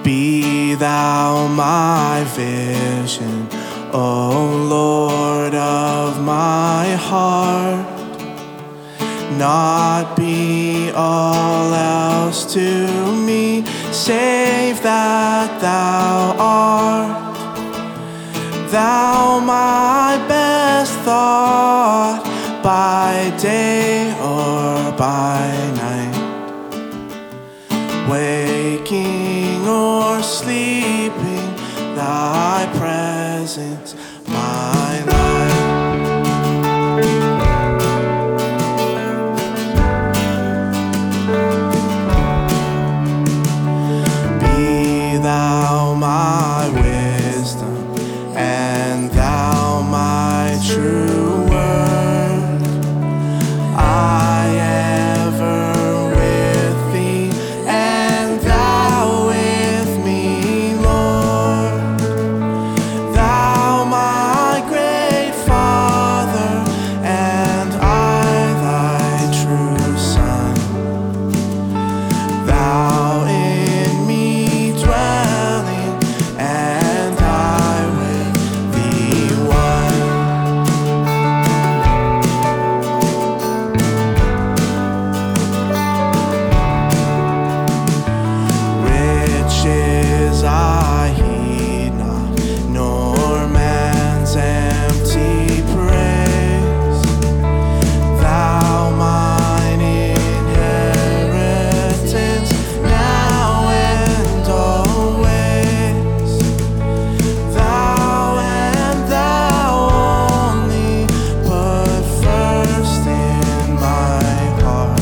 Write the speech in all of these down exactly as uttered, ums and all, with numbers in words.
Be thou my vision, O Lord of my heart. Not be all else to me, save that thou art. Thou my best thought, by day or by night, waking or sleeping, thy presence my life. Be thou my wisdom, and thou my true word. I ever with thee, and thou with me, Lord. Thou my great Father, and I thy true Son. Thou in me dwelling, and I with thee one. Riches I heed not, nor man's empty praise. Thou mine inheritance, now and always. Thou and thou only put first in my heart.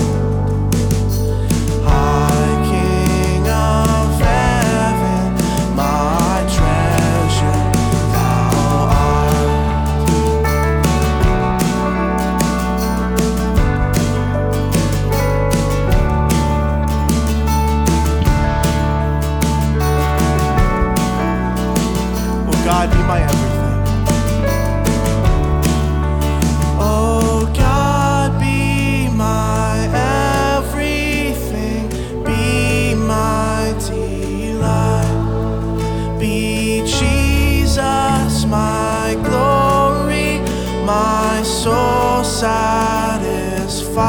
High King of heaven, my treasure thou art. Oh God, be my everything. Oh God, be my everything. Be my delight. Be Jesus my glory, my soul satisfied.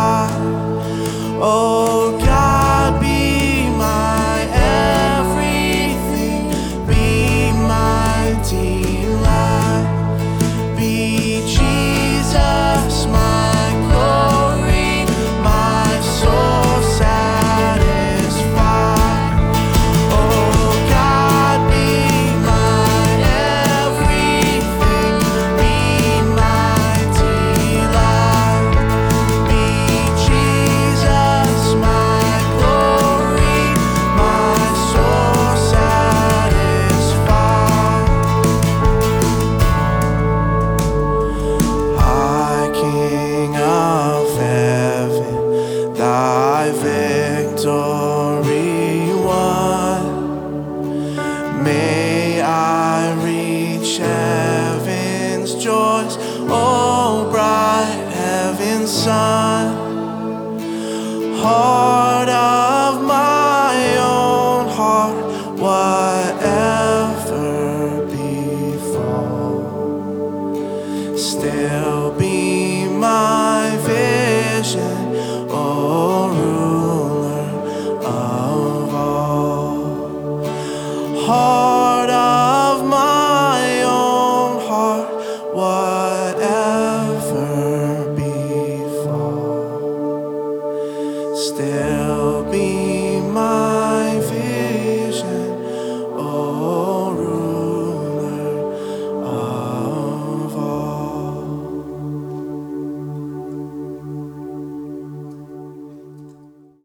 Oh God, be my everything. Be my delight. Be Jesus my glory, my soul satisfied. Oh God, be my everything. Be my delight. Be Jesus my glory, my soul satisfied. High King of heaven, thy victory won. May I reach heaven's joys, oh bright heaven's sun. Heart of my own heart, whatever befall, still be my vision, O ruler of all. Heart of my own heart, whatever befall, still be my